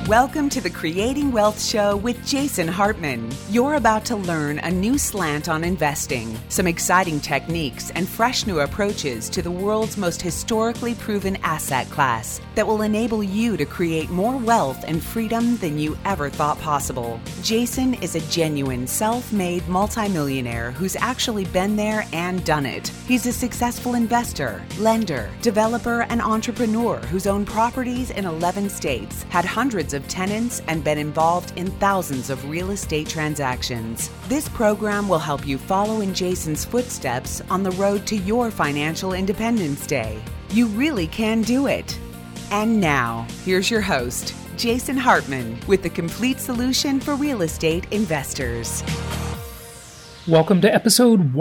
Welcome to the Creating Wealth Show with Jason Hartman. You're about to learn a new slant on investing, some exciting techniques, and fresh new approaches to the world's most historically proven asset class that will enable you to create more wealth and freedom than you ever thought possible. Jason is a genuine self-made multimillionaire who's actually been there and done it. He's a successful investor, lender, developer, and entrepreneur who's owned properties in 11 states, had hundreds of tenants, and been involved in thousands of real estate transactions. This program will help you follow in Jason's footsteps on the road to your financial independence day. You really can do it. And now, here's your host, Jason Hartman, with the complete solution for real estate investors. Welcome to episode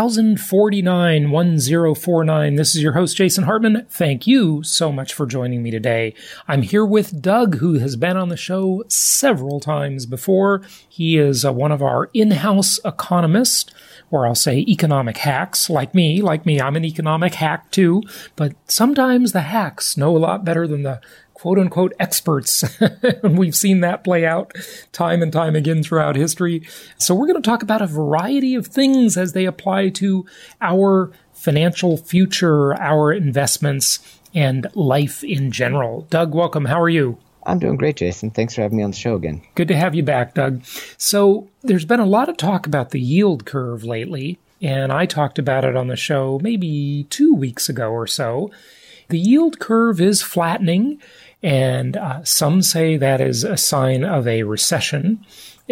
1049. This is your host, Jason Hartman. Thank you so much for joining me today. I'm here with Doug, who has been on the show several times before. He is one of our in-house economists, or I'll say economic hacks, like me. I'm an economic hack too, but sometimes the hacks know a lot better than the quote-unquote experts. And we've seen that play out time and time again throughout history. So we're going to talk about a variety of things as they apply to our financial future, our investments, and life in general. Doug, welcome. How are you? I'm doing great, Jason. Thanks for having me on the show again. Good to have you back, Doug. So there's been a lot of talk about the yield curve lately, and I talked about it on the show maybe 2 weeks ago or so. The yield curve is flattening, and some say that is a sign of a recession.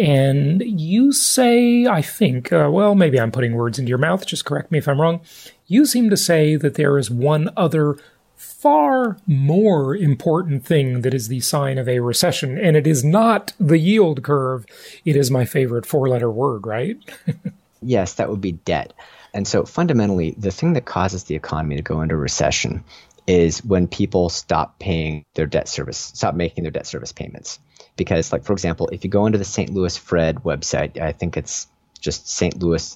And you say, I think, well, maybe I'm putting words into your mouth, just correct me if I'm wrong. You seem to say that there is one other far more important thing that is the sign of a recession, and it is not the yield curve. It is my favorite four-letter word, right? Yes, that would be debt. And so fundamentally, the thing that causes the economy to go into recession is when people stop making their debt service payments. Because, like, for example, if you go into the St. Louis Fred website, I think it's just St. Louis,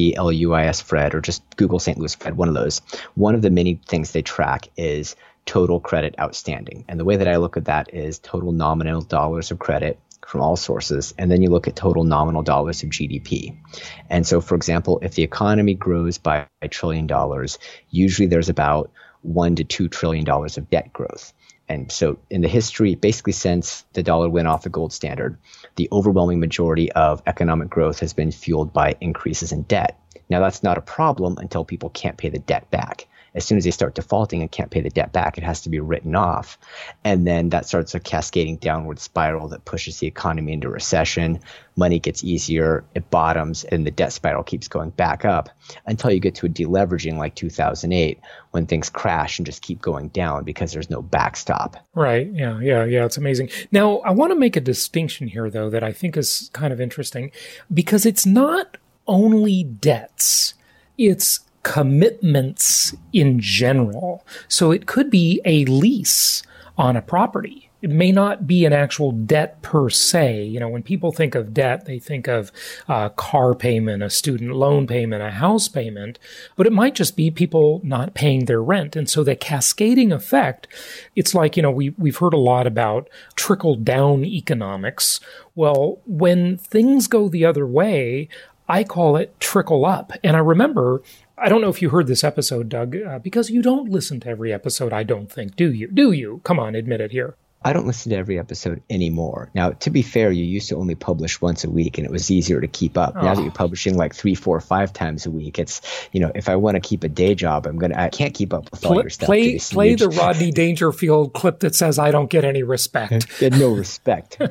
STLUIS Fred, or just Google St. Louis Fred, one of those. One of the many things they track is total credit outstanding. And the way that I look at that is total nominal dollars of credit from all sources, and then you look at total nominal dollars of GDP. And so, for example, if the economy grows by $1 trillion, usually there's about $1 to $2 trillion of debt growth. And so in the history, basically since the dollar went off the gold standard, the overwhelming majority of economic growth has been fueled by increases in debt. Now, that's not a problem until people can't pay the debt back. As soon as they start defaulting and can't pay the debt back, it has to be written off. And then that starts a cascading downward spiral that pushes the economy into recession. Money gets easier, it bottoms, and the debt spiral keeps going back up until you get to a deleveraging like 2008 when things crash and just keep going down because there's no backstop. Right. Yeah. It's amazing. Now, I want to make a distinction here, though, that I think is kind of interesting because it's not only debts. It's commitments in general. So it could be a lease on a property. It may not be an actual debt per se. You know, when people think of debt, they think of a car payment, a student loan payment, a house payment, but it might just be people not paying their rent. And so the cascading effect, it's like, you know, we've heard a lot about trickle-down economics. Well, when things go the other way, I call it trickle up. And I remember, I don't know if you heard this episode, Doug, because you don't listen to every episode, I don't think, do you? Do you? Come on, admit it here. I don't listen to every episode anymore. Now, to be fair, you used to only publish once a week and it was easier to keep up. Now that you're publishing like 3, 4, 5 times a week, it's, you know, if I want to keep a day job, I can't keep up with all your stuff. Play the Rodney Dangerfield clip that says, I don't get any respect. Get no respect.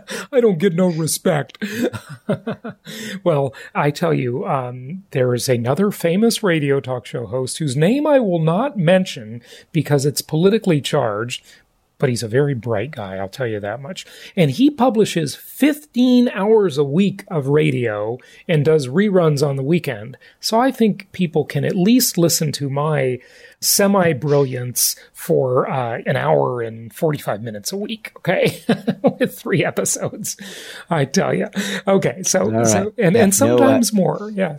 I don't get no respect. Well, I tell you, there is another famous radio talk show host whose name I will not mention because it's politically charged, but he's a very bright guy, I'll tell you that much. And he publishes 15 hours a week of radio and does reruns on the weekend. So I think people can at least listen to my semi-brilliance for an hour and 45 minutes a week, okay? With 3 episodes, I tell you. Okay, so, right. and sometimes more, yes.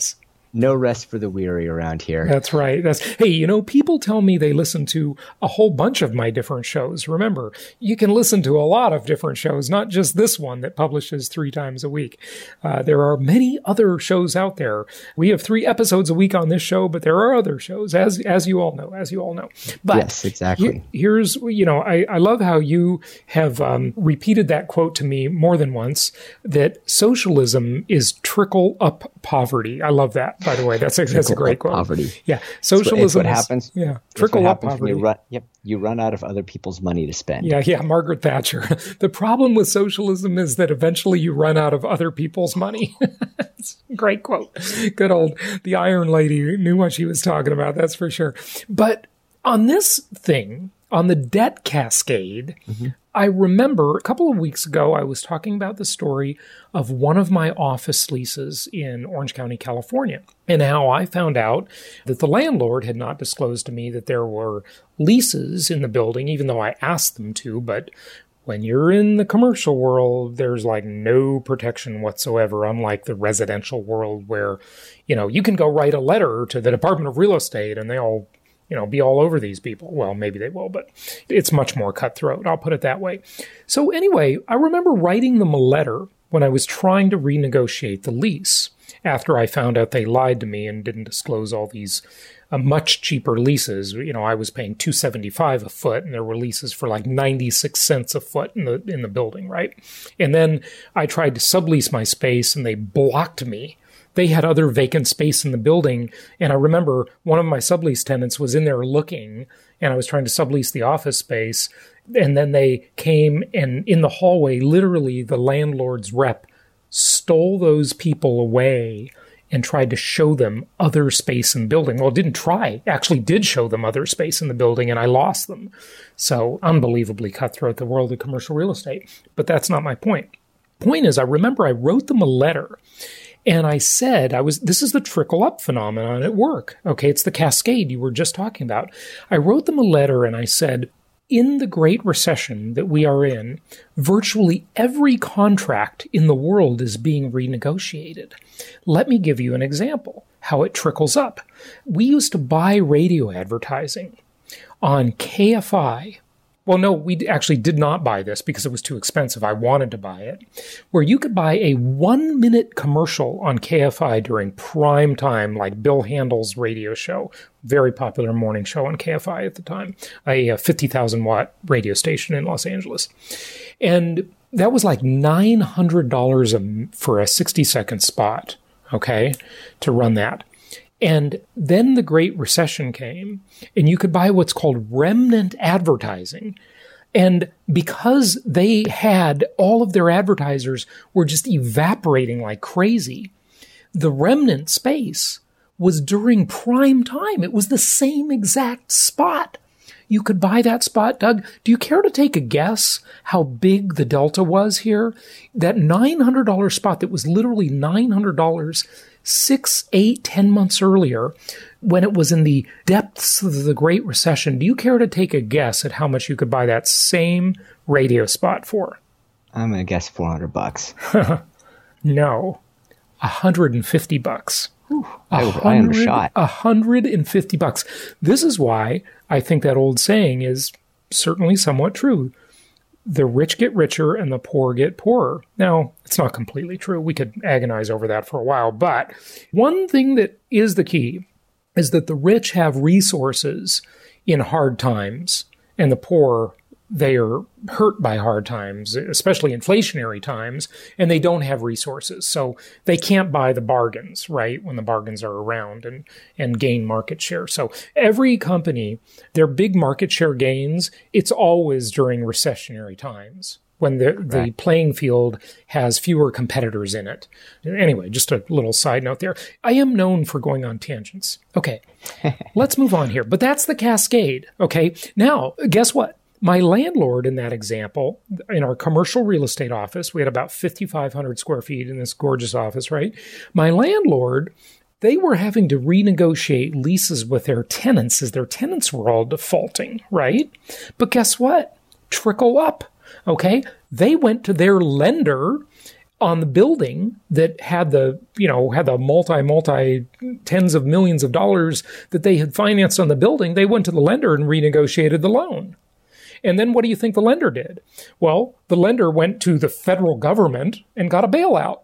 No rest for the weary around here. That's right. Hey, people tell me they listen to a whole bunch of my different shows. Remember, you can listen to a lot of different shows, not just this one that publishes 3 times a week. There are many other shows out there. We have 3 episodes a week on this show, but there are other shows, as you all know. But yes, exactly. Here's, I love how you have repeated that quote to me more than once, that socialism is trickle-up poverty. I love that. By the way, that's a great quote. Poverty. Yeah, socialism. It's what happens. Yeah, trickle up poverty. You run out of other people's money to spend. Yeah, Margaret Thatcher. The problem with socialism is that eventually you run out of other people's money. It's a great quote. Good old the Iron Lady knew what she was talking about. That's for sure. But on this thing, on the debt cascade. Mm-hmm. I remember a couple of weeks ago, I was talking about the story of one of my office leases in Orange County, California, and how I found out that the landlord had not disclosed to me that there were leases in the building, even though I asked them to. But when you're in the commercial world, there's like no protection whatsoever, unlike the residential world where, you can go write a letter to the Department of Real Estate and they all be all over these people. Well, maybe they will, but it's much more cutthroat. I'll put it that way. So anyway, I remember writing them a letter when I was trying to renegotiate the lease after I found out they lied to me and didn't disclose all these much cheaper leases. I was paying $275 a foot and there were leases for like 96 cents a foot in the building, right? And then I tried to sublease my space and they blocked me. They had other vacant space in the building, and I remember one of my sublease tenants was in there looking, and I was trying to sublease the office space, and then they came, and in the hallway, literally the landlord's rep stole those people away and tried to show them other space in the building. Well, didn't try, actually did show them other space in the building, and I lost them. So unbelievably cutthroat, the world of commercial real estate. But that's not my point. Point is, I remember I wrote them a letter. And I said, this is the trickle-up phenomenon at work. Okay, it's the cascade you were just talking about. I wrote them a letter and I said, in the Great Recession that we are in, virtually every contract in the world is being renegotiated. Let me give you an example, how it trickles up. We used to buy radio advertising on KFI. Well, no, we actually did not buy this because it was too expensive. I wanted to buy it. Where you could buy a 1-minute commercial on KFI during prime time, like Bill Handel's radio show, very popular morning show on KFI at the time, a 50,000-watt radio station in Los Angeles. And that was like $900 for a 60-second spot, okay, to run that. And then the Great Recession came, and you could buy what's called remnant advertising. And because they had all of their advertisers were just evaporating like crazy, the remnant space was during prime time. It was the same exact spot. You could buy that spot. Doug, do you care to take a guess how big the delta was here? That $900 spot that was literally $900 6, 8, 10 months earlier, when it was in the depths of the Great Recession, do you care to take a guess at how much you could buy that same radio spot for? I'm going to guess $400. No, $150. I am shot. $150. This is why I think that old saying is certainly somewhat true. The rich get richer and the poor get poorer. Now, it's not completely true. We could agonize over that for a while. But one thing that is the key is that the rich have resources in hard times, and the poor, they are hurt by hard times, especially inflationary times, and they don't have resources. So they can't buy the bargains, right, when the bargains are around and gain market share. So every company, their big market share gains, it's always during recessionary times when the playing field has fewer competitors in it. Anyway, just a little side note there. I am known for going on tangents. Okay, let's move on here. But that's the cascade, okay? Now, guess what? My landlord in that example, in our commercial real estate office, we had about 5,500 square feet in this gorgeous office, right? My landlord, they were having to renegotiate leases with their tenants as their tenants were all defaulting, right? But guess what? Trickle up, okay? They went to their lender on the building that had the multi tens of millions of dollars that they had financed on the building. They went to the lender and renegotiated the loan. And then what do you think the lender did? Well, the lender went to the federal government and got a bailout.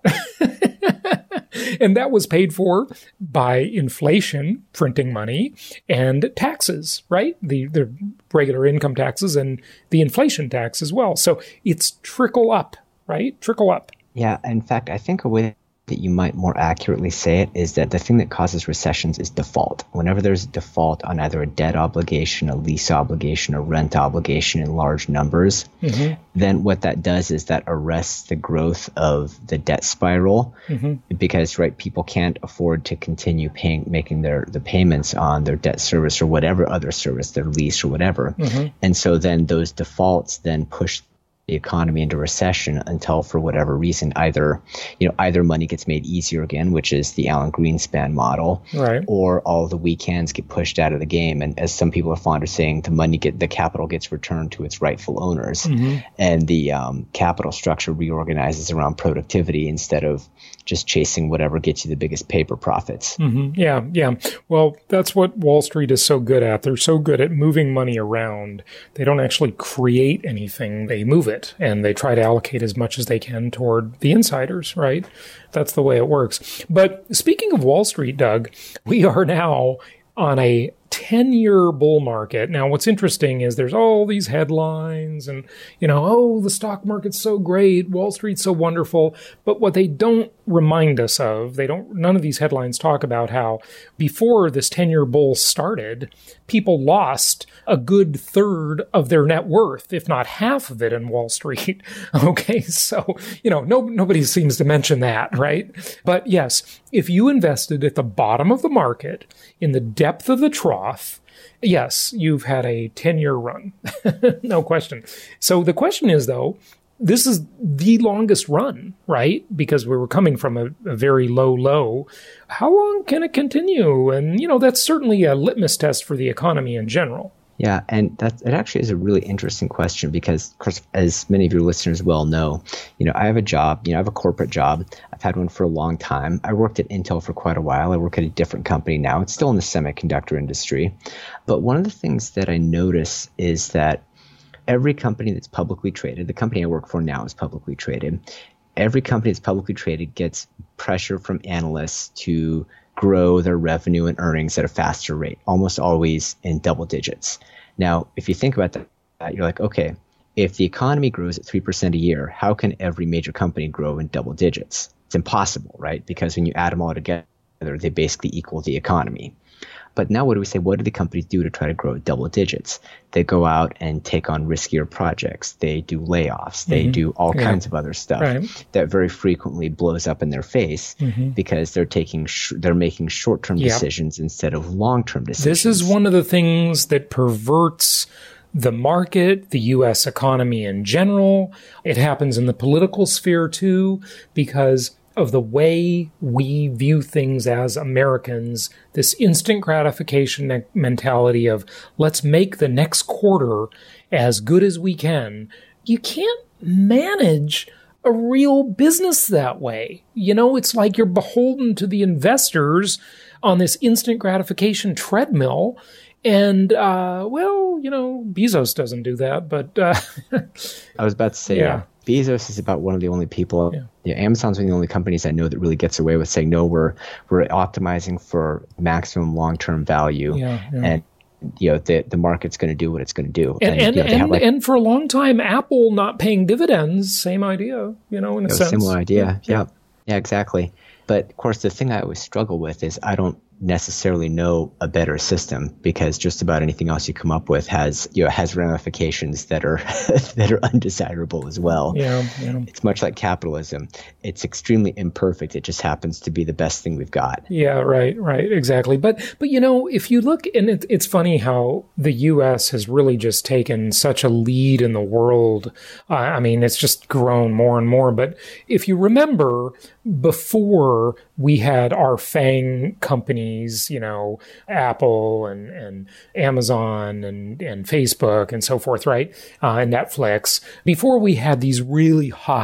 And that was paid for by inflation, printing money, and taxes, right? The regular income taxes and the inflation tax as well. So it's trickle up, right? Trickle up. Yeah. In fact, I think a way that you might more accurately say it is that the thing that causes recessions is default. Whenever there's a default on either a debt obligation, a lease obligation, a rent obligation in large numbers, then what that does is that arrests the growth of the debt spiral because, right, people can't afford to continue making the payments on their debt service or whatever other service, their lease or whatever. And so then those defaults then push the economy into recession until, for whatever reason, either money gets made easier again, which is the Alan Greenspan model, right, or all the weak hands get pushed out of the game. And as some people are fond of saying, the capital gets returned to its rightful owners, and the capital structure reorganizes around productivity instead of just chasing whatever gets you the biggest paper profits. Yeah. Well, that's what Wall Street is so good at. They're so good at moving money around. They don't actually create anything. They move it, and they try to allocate as much as they can toward the insiders, right? That's the way it works. But speaking of Wall Street, Doug, we are now on a 10-year bull market. Now, what's interesting is there's all these headlines and, the stock market's so great, Wall Street's so wonderful. But what they don't remind us of, none of these headlines talk about how before this 10-year bull started, people lost a good third of their net worth, if not half of it in Wall Street. Okay, so, nobody seems to mention that, right? But yes, if you invested at the bottom of the market in the depth of the trough, yes, you've had a 10-year run. No question. So the question is, though, this is the longest run, right? Because we were coming from a very low. How long can it continue? And, that's certainly a litmus test for the economy in general. Yeah, and it actually is a really interesting question because, of course, as many of your listeners well know, I have a job, I have a corporate job. I've had one for a long time. I worked at Intel for quite a while. I work at a different company now. It's still in the semiconductor industry. But one of the things that I notice is that every company that's publicly traded, the company I work for now is publicly traded, every company that's publicly traded gets pressure from analysts to grow their revenue and earnings at a faster rate, almost always in double digits. Now, if you think about that, you're like, okay, if the economy grows at 3% a year, how can every major company grow in double digits? It's impossible, right? Because when you add them all together, they basically equal the economy. But now what do we say? What do the companies do to try to grow double digits? They go out and take on riskier projects. They do layoffs. They do all kinds of other stuff that very frequently blows up in their face because they're making short-term decisions instead of long-term decisions. This is one of the things that perverts the market, the U.S. economy in general. It happens in the political sphere too, because of the way we view things as Americans, this instant gratification mentality of let's make the next quarter as good as we can. You can't manage a real business that way. It's like you're beholden to the investors on this instant gratification treadmill. And, Bezos doesn't do that, but... I was about to say, Bezos is about one of the only people. Amazon's one of the only companies I know that really gets away with saying, no, we're optimizing for maximum long-term value. And, the market's going to do what it's going to do. And for a long time, Apple not paying dividends, same idea, in a sense. Similar idea. Yeah, exactly. But, of course, the thing I always struggle with is I don't necessarily know a better system because just about anything else you come up with has ramifications that are that are undesirable as well. It's much like capitalism. It's extremely imperfect. It just happens to be the best thing we've got. Yeah, right, exactly. But if you look, and it's funny how the U.S. has really just taken such a lead in the world. It's just grown more and more. But if you remember, before we had our FANG companies, Apple and Amazon and Facebook and so forth, right? And Netflix. Before we had these really hot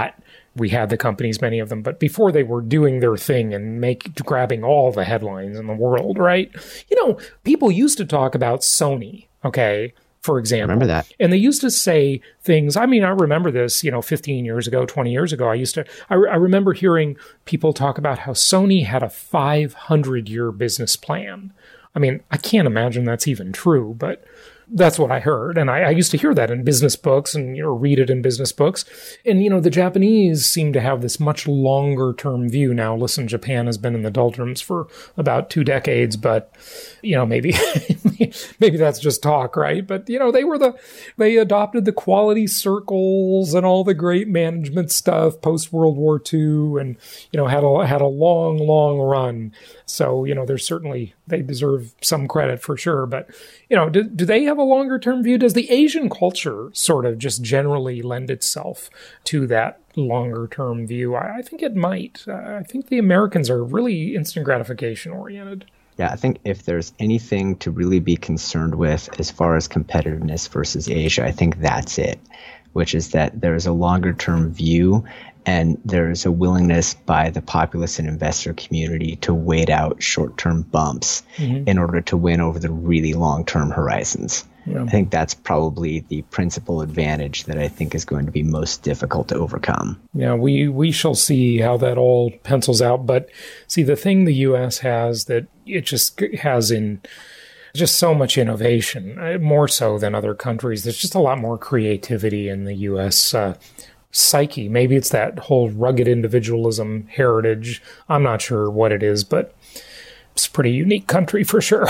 we had the companies, many of them, but before they were doing their thing and grabbing all the headlines in the world, right? People used to talk about Sony, okay, for example. I remember that. And they used to say things, I remember this, 15 years ago, 20 years ago, I remember hearing people talk about how Sony had a 500-year business plan. I can't imagine that's even true, but that's what I heard. And I used to hear that in business books and, read it in business books. And, the Japanese seem to have this much longer term view. Now, listen, Japan has been in the doldrums for about 2 decades, but, maybe, maybe that's just talk, right? But, they adopted the quality circles and all the great management stuff post World War II and, had a long, long run. So, they deserve some credit for sure. But, do they have a longer term view? Does the Asian culture sort of just generally lend itself to that longer term view? I think it might. I think the Americans are really instant gratification oriented. Yeah, I think if there's anything to really be concerned with as far as competitiveness versus Asia, I think that's it, which is that there's a longer term view and there's a willingness by the populace and investor community to wait out short-term bumps in order to win over the really long-term horizons. Yeah. I think that's probably the principal advantage that I think is going to be most difficult to overcome. Yeah, we shall see how that all pencils out. But see, the thing the U.S. has that it just has in just so much innovation, more so than other countries. There's just a lot more creativity in the U.S. Psyche. Maybe it's that whole rugged individualism heritage. I'm not sure what it is, but it's a pretty unique country for sure.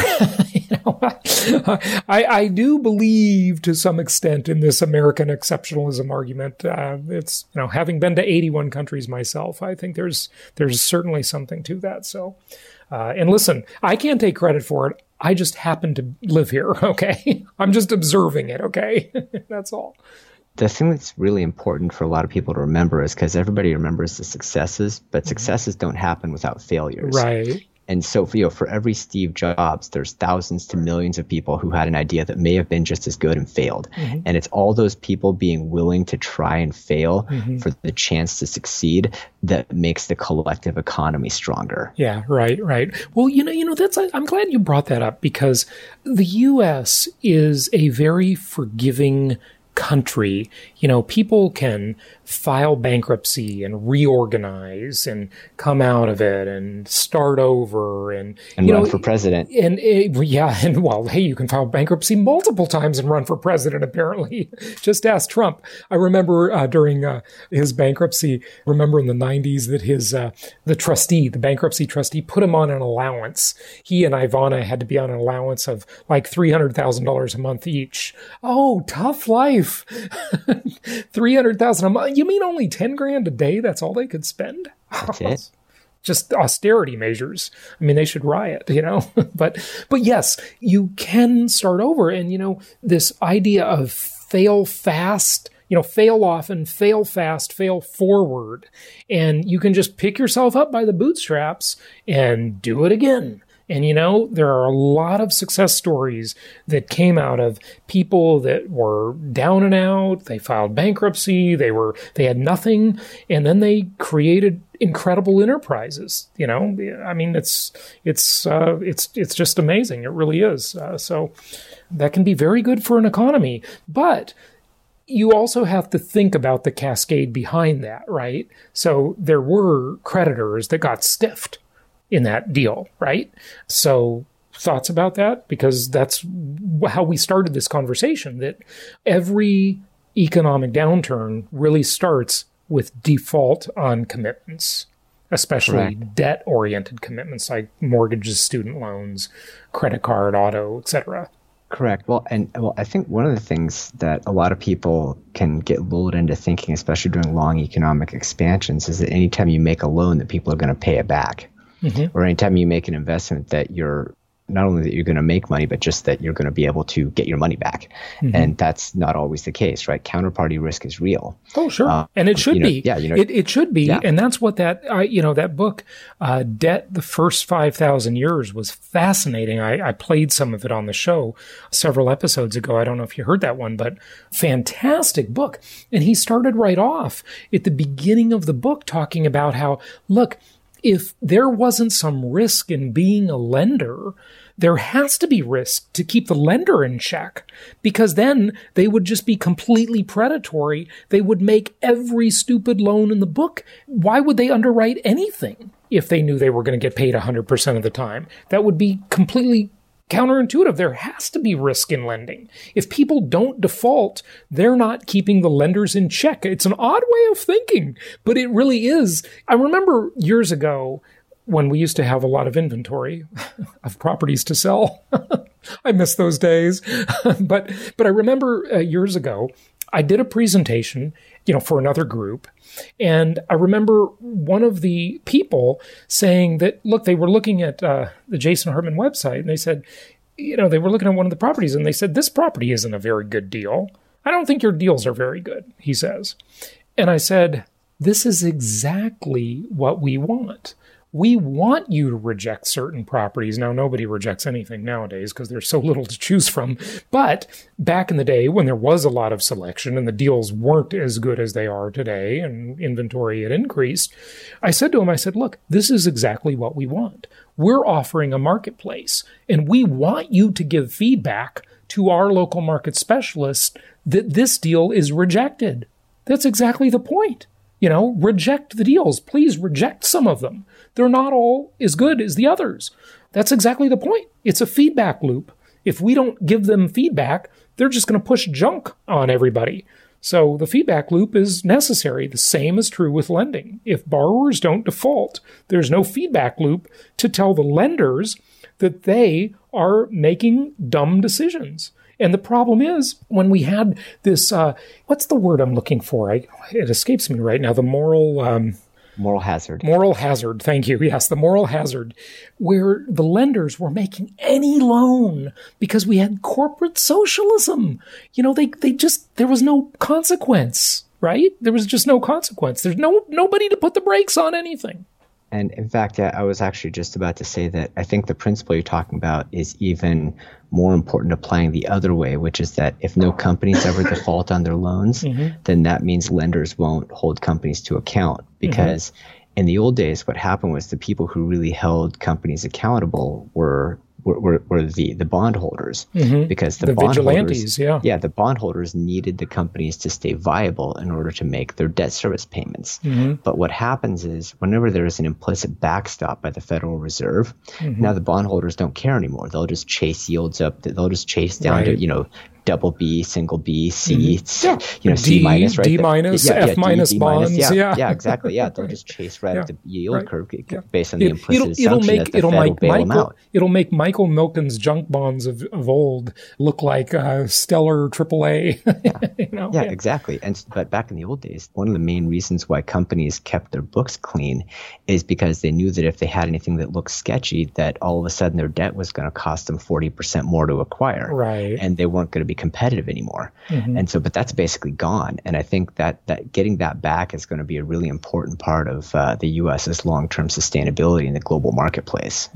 I do believe to some extent in this American exceptionalism argument. It's, having been to 81 countries myself, I think there's certainly something to that. So, and listen, I can't take credit for it. I just happen to live here. Okay. I'm just observing it. Okay. That's all. The thing that's really important for a lot of people to remember is because everybody remembers the successes, but successes don't happen without failures. Right. And so, for every Steve Jobs, there's thousands to millions of people who had an idea that may have been just as good and failed. And it's all those people being willing to try and fail for the chance to succeed that makes the collective economy stronger. Yeah, right. Well, I'm glad you brought that up because the U.S. is a very forgiving country. People can file bankruptcy and reorganize and come out of it and start over and run for president. Hey, you can file bankruptcy multiple times and run for president, apparently. Just ask Trump. I remember during his bankruptcy, in the 90s that his the bankruptcy trustee, put him on an allowance. He and Ivana had to be on an allowance of like $300,000 a month each. Oh, tough life. $300,000 a month. You mean only $10,000 a day? That's all they could spend? That's it. Just austerity measures. They should riot, but yes, you can start over. And, this idea of fail fast, fail often, fail fast, fail forward. And you can just pick yourself up by the bootstraps and do it again. And, there are a lot of success stories that came out of people that were down and out. They filed bankruptcy. They had nothing. And then they created incredible enterprises. It's just amazing. It really is. So that can be very good for an economy. But you also have to think about the cascade behind that, right? So there were creditors that got stiffed in that deal, right? So thoughts about that? Because that's how we started this conversation, that every economic downturn really starts with default on commitments, especially debt-oriented commitments like mortgages, student loans, credit card, auto, etc. Correct. Well, I think one of the things that a lot of people can get lulled into thinking, especially during long economic expansions, is that anytime you make a loan that people are going to pay it back. Or anytime you make an investment that you're not only that you're going to make money, but just that you're going to be able to get your money back. Mm-hmm. And that's not always the case, right? Counterparty risk is real. Oh, sure. And it should be. Yeah, it should be. Yeah. And that's what that book, Debt, the First 5,000 Years, was fascinating. I played some of it on the show several episodes ago. I don't know if you heard that one, but fantastic book. And he started right off at the beginning of the book talking about how, look, if there wasn't some risk in being a lender, there has to be risk to keep the lender in check, because then they would just be completely predatory. They would make every stupid loan in the book. Why would they underwrite anything if they knew they were going to get paid 100% of the time? That would be completely counterintuitive. There has to be risk in lending. If people don't default, they're not keeping the lenders in check. It's an odd way of thinking, but it really is. I remember years ago when we used to have a lot of inventory of properties to sell. I miss those days. But I remember years ago, I did a presentation, for another group. And I remember one of the people saying that, look, they were looking at the Jason Hartman website, and they said, they were looking at one of the properties, and they said, this property isn't a very good deal. I don't think your deals are very good, he says. And I said, this is exactly what we want. We want you to reject certain properties. Now, nobody rejects anything nowadays because there's so little to choose from. But back in the day when there was a lot of selection and the deals weren't as good as they are today and inventory had increased, I said to him, look, this is exactly what we want. We're offering a marketplace, and we want you to give feedback to our local market specialists that this deal is rejected. That's exactly the point. Reject the deals. Please reject some of them. They're not all as good as the others. That's exactly the point. It's a feedback loop. If we don't give them feedback, they're just going to push junk on everybody. So the feedback loop is necessary. The same is true with lending. If borrowers don't default, there's no feedback loop to tell the lenders that they are making dumb decisions. And the problem is, when we had this, what's the word I'm looking for? It escapes me right now. The moral hazard. Moral hazard. Thank you. Yes, the moral hazard, where the lenders were making any loan because we had corporate socialism. There was no consequence, right? There was just no consequence. There's nobody to put the brakes on anything. And in fact, I was actually just about to say that I think the principle you're talking about is even more important applying the other way, which is that if no companies ever default on their loans, then that means lenders won't hold companies to account. Because in the old days, what happened was the people who really held companies accountable were the bondholders, because the vigilantes, the bondholders needed the companies to stay viable in order to make their debt service payments. But what happens is whenever there is an implicit backstop by the Federal Reserve, now the bondholders don't care anymore. They'll just chase yields up. They'll just chase down to double B, single B, C, C minus, right? D minus, F minus bonds. Yeah, exactly. Yeah, they'll just chase right up the yield curve based on the implicit assumption that the Fed will bail them out. It'll make Michael Milken's junk bonds of old look like stellar AAA. Exactly. But back in the old days, one of the main reasons why companies kept their books clean is because they knew that if they had anything that looked sketchy, that all of a sudden their debt was going to cost them 40% more to acquire. Right. And they weren't going to be competitive anymore. But that's basically gone. And I think that getting that back is going to be a really important part of the U.S.'s long-term sustainability in the global marketplace.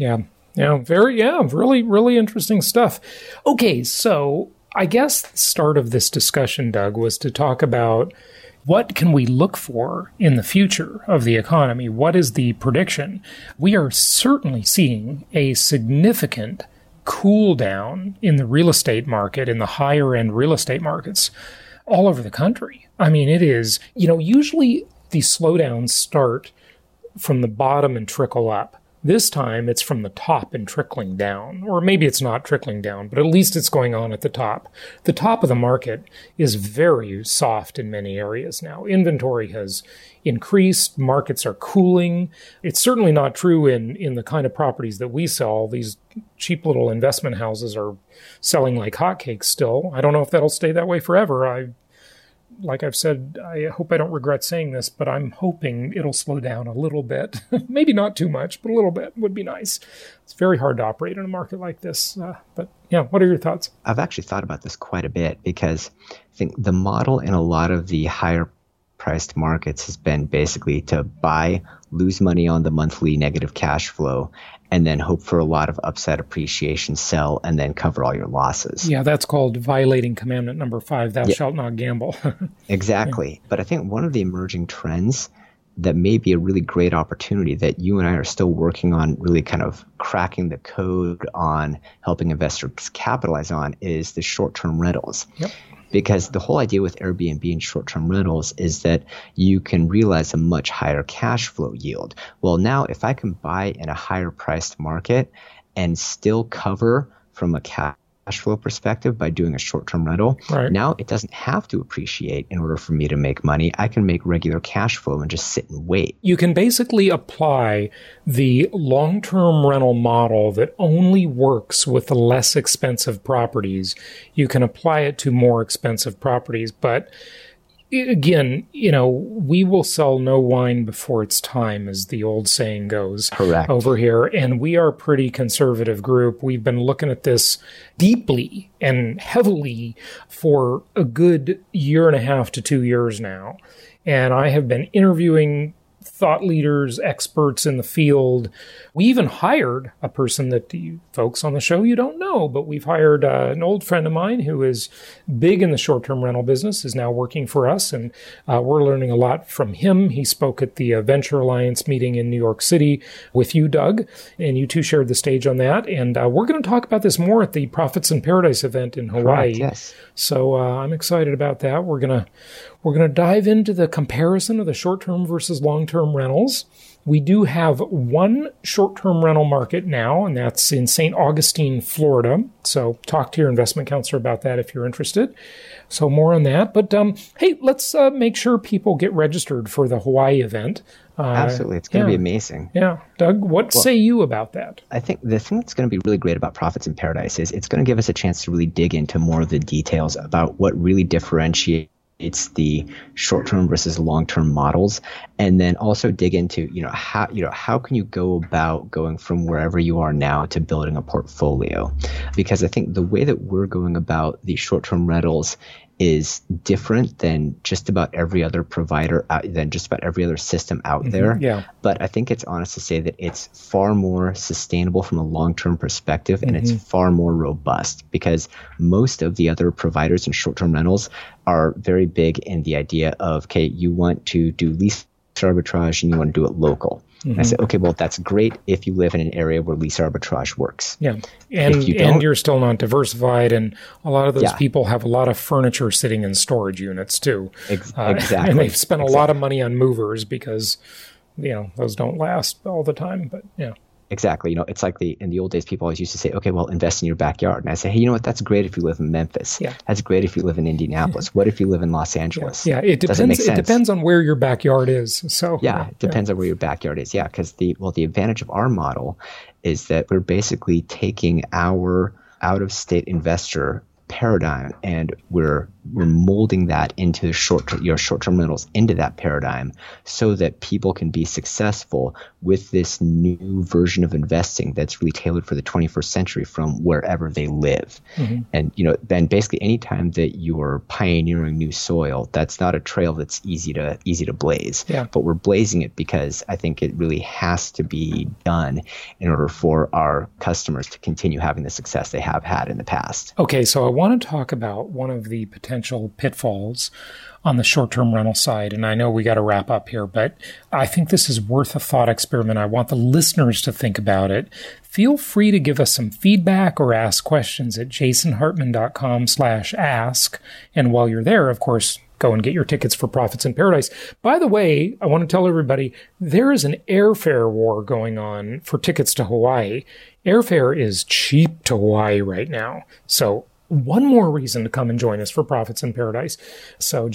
Really, really interesting stuff. Okay, so I guess the start of this discussion, Doug, was to talk about what can we look for in the future of the economy? What is the prediction? We are certainly seeing a significant cool down in the real estate market, in the higher end real estate markets all over the country. I mean, it is, usually these slowdowns start from the bottom and trickle up. This time it's from the top and trickling down, or maybe it's not trickling down, but at least it's going on at the top. The top of the market is very soft in many areas now. Inventory has increased, markets are cooling. It's certainly not true in the kind of properties that we sell. These cheap little investment houses are selling like hotcakes still. I don't know if that'll stay that way forever. like I've said, I hope I don't regret saying this, but I'm hoping it'll slow down a little bit. Maybe not too much, but a little bit would be nice. It's very hard to operate in a market like this. But yeah, what are your thoughts? I've actually thought about this quite a bit because I think the model in a lot of the higher priced markets has been basically to buy, lose money on the monthly negative cash flow, and then hope for a lot of upside appreciation, sell, and then cover all your losses. Yeah, that's called violating commandment number 5, thou shalt not gamble. Exactly. Yeah. But I think one of the emerging trends that may be a really great opportunity that you and I are still working on really kind of cracking the code on helping investors capitalize on is the short-term rentals. Yep. Because the whole idea with Airbnb and short-term rentals is that you can realize a much higher cash flow yield. Well, now if I can buy in a higher priced market and still cover from a cash flow perspective by doing a short-term rental, right. Now it doesn't have to appreciate in order for me to make money. I can make regular cash flow and just sit and wait. You can basically apply the long-term rental model that only works with the less expensive properties. You can apply it to more expensive properties, but again, we will sell no wine before it's time, as the old saying goes. Correct. Over here. And we are a pretty conservative group. We've been looking at this deeply and heavily for a good 1.5 to 2 years now. And I have been interviewing thought leaders, experts in the field. We even hired a person that you folks on the show you don't know, but we've hired an old friend of mine who is big in the short-term rental business, is now working for us, and we're learning a lot from him. He spoke at the Venture Alliance meeting in New York City with you, Doug, and you two shared the stage on that. And we're going to talk about this more at the Profits in Paradise event in Hawaii. Correct, yes. So I'm excited about that. We're going to dive into the comparison of the short-term versus long-term rentals. We do have one short-term rental market now, and that's in St. Augustine, Florida. So talk to your investment counselor about that if you're interested. So more on that. But hey, let's make sure people get registered for the Hawaii event. Absolutely. It's going to be amazing. Yeah. Doug, what say you about that? I think the thing that's going to be really great about Profits in Paradise is it's going to give us a chance to really dig into more of the details about what really differentiates the short-term versus long-term models, and then also dig into how can you go about going from wherever you are now to building a portfolio, because I think the way that we're going about the short-term rentals is different than just about every other provider, than just about every other system out there. Yeah. But I think it's honest to say that it's far more sustainable from a long-term perspective, and it's far more robust, because most of the other providers in short-term rentals are very big in the idea of, okay, you want to do lease arbitrage and you want to do it local. I said, okay, well, that's great if you live in an area where lease arbitrage works. Yeah, and you're still not diversified, and a lot of those people have a lot of furniture sitting in storage units too. Exactly. And they've spent a lot of money on movers because, those don't last all the time, but yeah. Exactly. It's like in the old days, people always used to say, okay, well, invest in your backyard. And I say, hey, you know what? That's great if you live in Memphis. Yeah. That's great if you live in Indianapolis. What if you live in Los Angeles? Yeah. It depends. It depends on where your backyard is. So it depends on where your backyard is. Yeah. Because the advantage of our model is that we're basically taking our out-of-state investor paradigm and we're molding that into your short-term rentals into that paradigm, so that people can be successful with this new version of investing that's really tailored for the 21st century from wherever they live. And then basically anytime that you're pioneering new soil, that's not a trail that's easy to blaze. Yeah. But we're blazing it because I think it really has to be done in order for our customers to continue having the success they have had in the past. Okay, so I want to talk about one of the potential pitfalls on the short-term rental side. And I know we got to wrap up here, but I think this is worth a thought experiment. I want the listeners to think about it. Feel free to give us some feedback or ask questions at jasonhartman.com/ask. And while you're there, of course, go and get your tickets for Profits in Paradise. By the way, I want to tell everybody, there is an airfare war going on for tickets to Hawaii. Airfare is cheap to Hawaii right now. So one more reason to come and join us for Profits in Paradise. So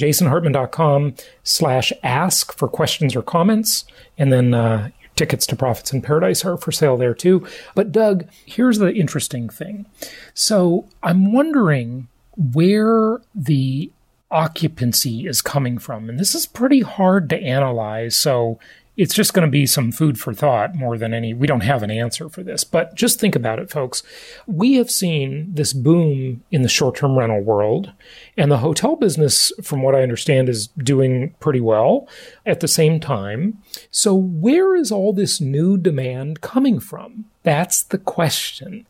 jasonhartman.com/ask for questions or comments. And then your tickets to Profits in Paradise are for sale there too. But Doug, here's the interesting thing. So I'm wondering where the occupancy is coming from? And this is pretty hard to analyze, so it's just going to be some food for thought more than we don't have an answer for this. But just think about it, folks. We have seen this boom in the short-term rental world, and the hotel business, from what I understand, is doing pretty well at the same time. So where is all this new demand coming from? That's the question.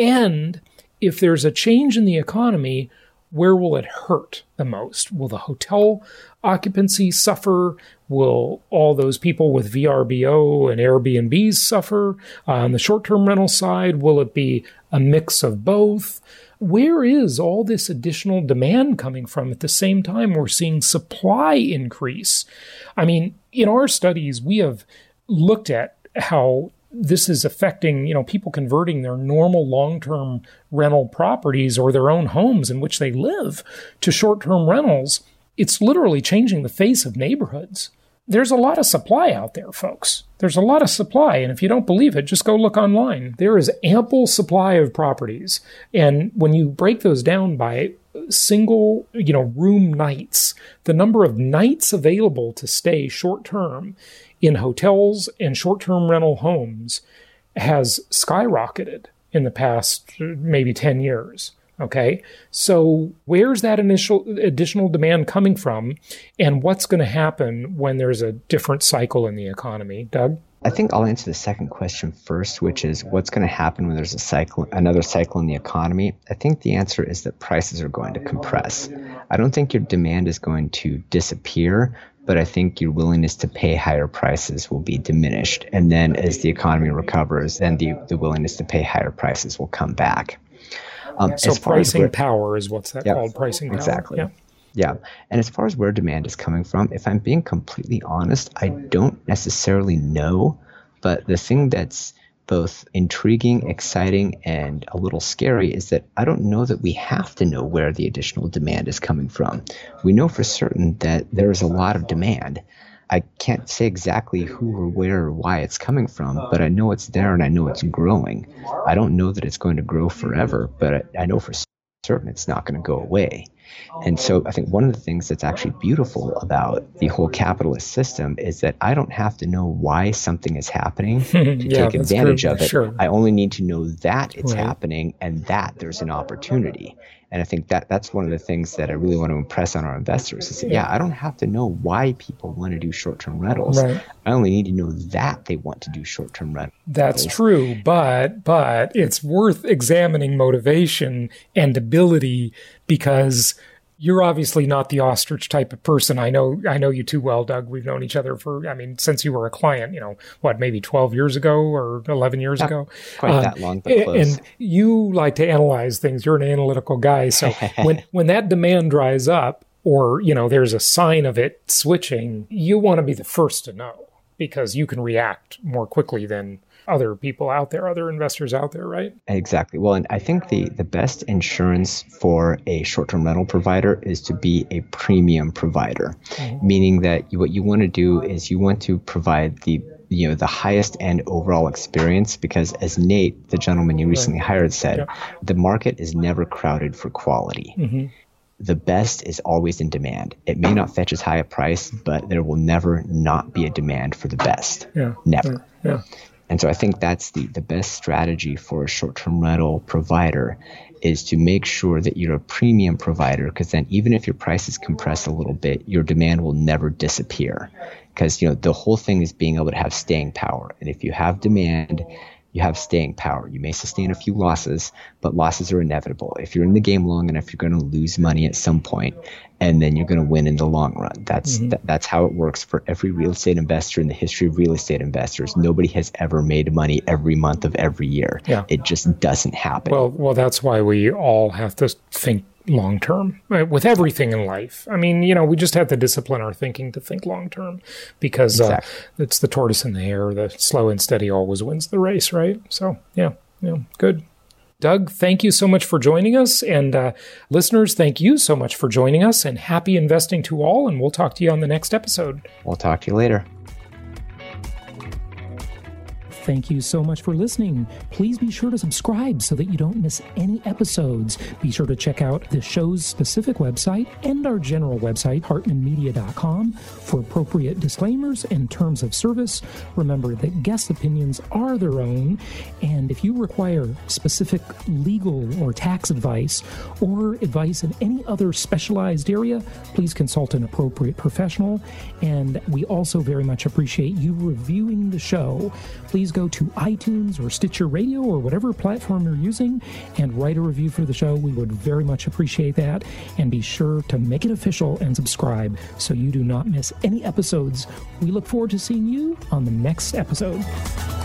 And if there's a change in the economy, where will it hurt the most? Will the hotel occupancy suffer? Will all those people with VRBO and Airbnbs suffer? On the short-term rental side, will it be a mix of both? Where is all this additional demand coming from at the same time we're seeing supply increase? I mean, in our studies, we have looked at how this is affecting, people converting their normal long-term rental properties or their own homes in which they live to short-term rentals. It's literally changing the face of neighborhoods. There's a lot of supply out there, folks. There's a lot of supply. And if you don't believe it, just go look online. There is ample supply of properties. And when you break those down by single, room nights, the number of nights available to stay short-term in hotels and short-term rental homes has skyrocketed in the past maybe 10 years. Okay, so where's that additional demand coming from, and what's going to happen when there's a different cycle in the economy? Doug? I think I'll answer the second question first, which is what's going to happen when there's another cycle in the economy. I think the answer is that prices are going to compress. I don't think your demand is going to disappear, but I think your willingness to pay higher prices will be diminished. And then as the economy recovers, then the willingness to pay higher prices will come back. So pricing power is what's that called? Pricing power. Exactly. Yeah. And as far as where demand is coming from, if I'm being completely honest, I don't necessarily know. But the thing that's both intriguing, exciting, and a little scary is that I don't know that we have to know where the additional demand is coming from. We know for certain that there is a lot of demand. I can't say exactly who or where or why it's coming from, but I know it's there and I know it's growing. I don't know that it's going to grow forever, but I know for certain it's not going to go away. And so I think one of the things that's actually beautiful about the whole capitalist system is that I don't have to know why something is happening to take advantage of it. Sure. I only need to know that it's happening and that there's an opportunity. And I think that's one of the things that I really want to impress on our investors is that, I don't have to know why people want to do short-term rentals. Right. I only need to know that they want to do short-term rentals. That's true, but it's worth examining motivation and ability, because you're obviously not the ostrich type of person. I know you too well, Doug. We've known each other since you were a client, maybe 12 years ago or 11 years ago. Quite that long, but close. And you like to analyze things. You're an analytical guy. So when that demand dries up, or, there's a sign of it switching, you want to be the first to know, because you can react more quickly than other people out there, other investors out there, right? Exactly. Well, and I think the best insurance for a short-term rental provider is to be a premium provider, meaning that what you want to do is you want to provide the highest end overall experience, because as Nate, the gentleman you recently hired, said, the market is never crowded for quality. Mm-hmm. The best is always in demand. It may not fetch as high a price, but there will never not be a demand for the best. Never. Yeah. And so I think that's the best strategy for a short-term rental provider, is to make sure that you're a premium provider, because then even if your prices compress a little bit, your demand will never disappear. Because the whole thing is being able to have staying power. And if you have demand, you have staying power. You may sustain a few losses, but losses are inevitable. If you're in the game long enough, you're going to lose money at some point, and then you're going to win in the long run. That's how it works for every real estate investor in the history of real estate investors. Nobody has ever made money every month of every year. Yeah. It just doesn't happen. Well, that's why we all have to think long term with everything in life. I mean, we just have to discipline our thinking to think long term, because it's the tortoise and the hare. The slow and steady always wins the race, right? So, good. Doug, thank you so much for joining us. And listeners, thank you so much for joining us. And happy investing to all. And we'll talk to you on the next episode. We'll talk to you later. Thank you so much for listening. Please be sure to subscribe so that you don't miss any episodes. Be sure to check out the show's specific website and our general website, hartmanmedia.com, for appropriate disclaimers and terms of service. Remember that guest opinions are their own, and if you require specific legal or tax advice or advice in any other specialized area, please consult an appropriate professional. And we also very much appreciate you reviewing the show. Please go to iTunes or Stitcher Radio or whatever platform you're using and write a review for the show. We would very much appreciate that. And be sure to make it official and subscribe so you do not miss any episodes. We look forward to seeing you on the next episode.